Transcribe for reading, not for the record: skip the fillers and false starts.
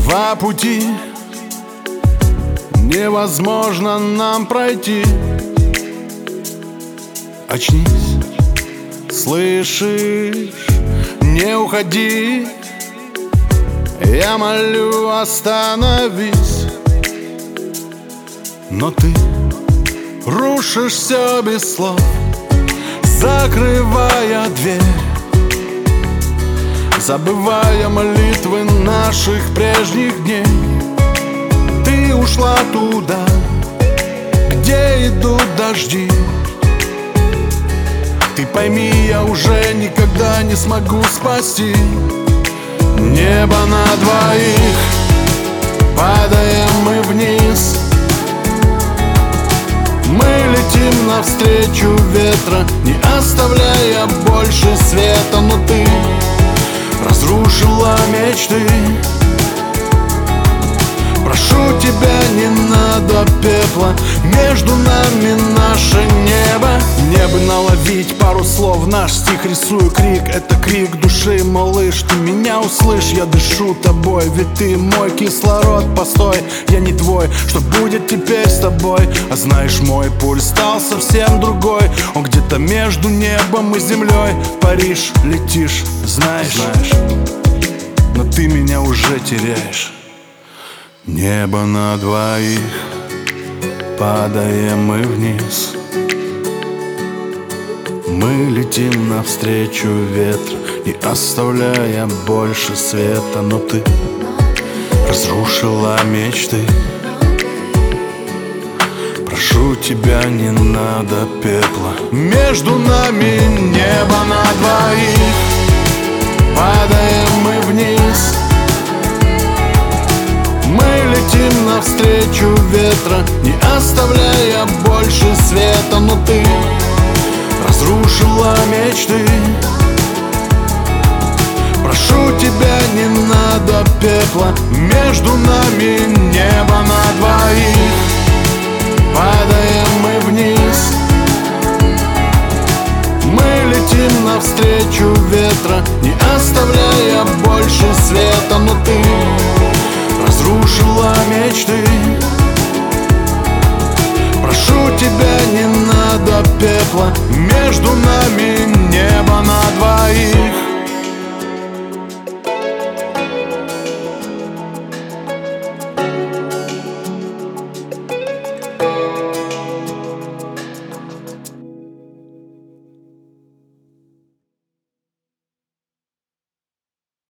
Два пути невозможно нам пройти. Очнись, слышишь, не уходи. Я молю, остановись. Но ты рушишь все без слов, закрывая дверь, забывая молитвы наших прежних дней. Ты ушла туда, где идут дожди. Ты пойми, я уже никогда не смогу спасти. Небо на двоих, падаем мы вниз. Мы летим навстречу ветра, не оставляя больше света. Но ты разрушила мечты. Прошу тебя, не надо пепла, между нами наше небо. Мне бы наловить пару слов, наш стих рисую крик. Это крик души, малыш, ты меня услышь. Я дышу тобой, ведь ты мой кислород. Постой, я не твой, что будет теперь с тобой? А знаешь, мой пульс стал совсем другой. Он где-то между небом и землей. В Париж летишь, знаешь, но ты меня уже теряешь. Небо на двоих, падаем мы вниз. Мы летим навстречу ветра, не оставляя больше света. Но ты разрушила мечты. Прошу тебя, не надо пепла, между нами небо на двоих. Падаем мы вниз. Мы летим навстречу ветра, не оставляя больше света. Но ты разрушила мечты. Прошу тебя, не надо пепла, между нами небо на двоих. Падаем мы вниз. Мы летим навстречу ветра, не оставляя больше света. Но ты разрушила мечты. Прошу тебя, не надо пепла, между нами небо на двоих.